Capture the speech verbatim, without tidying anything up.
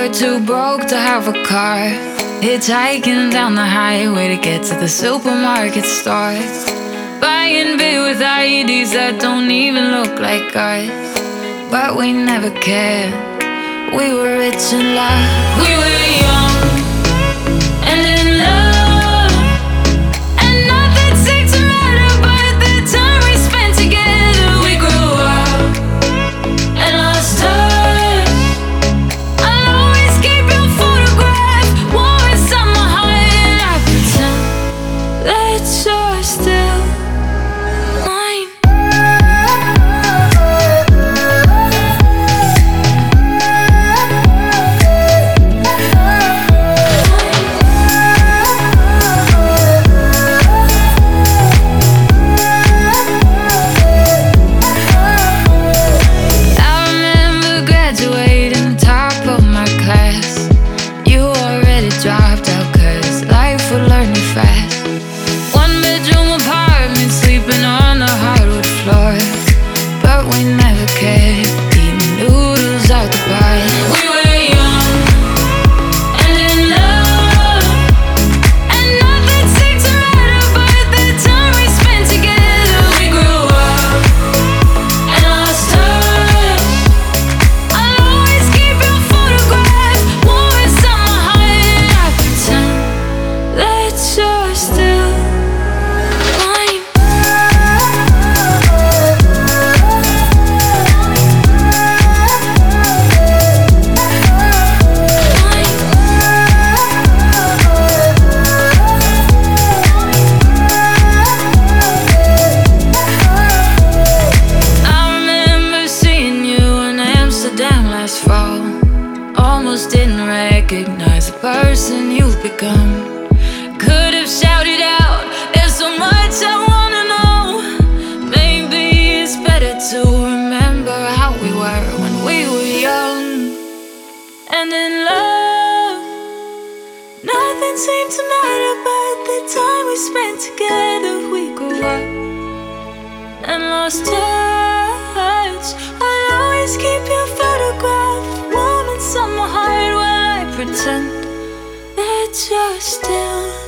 were too broke to have a car, hitchhiking down the highway to get to the supermarket store, buying beer with I Ds that don't even look like ours. But we never cared. We were rich in love. We were young and in love, and nothing seemed to matter but the time we spent together. We grew up and lost touch. I'll always keep your photograph warm inside my heart, and I pretend that you're still mine. Dropped out cause life would learn me fast. One bedroom apartment, sleeping on the hardwood floor, but we never cared, eating noodles out the pot. We were young and in love, and nothing seemed to matter but the time we spent together. We grew up and lost touch. I'll always keep your photograph warm inside my heart, that you're still mine. I remember seeing you in Amsterdam last fall. Almost didn't recognize the person you've become. Could have shouted out, there's so much I wanna know. Maybe it's better to remember how we were when we were young and in love. Nothing seemed to matter but the time we spent together. We grew up and lost touch. I'll always keep your photograph warm inside my heart while I pretend that you're still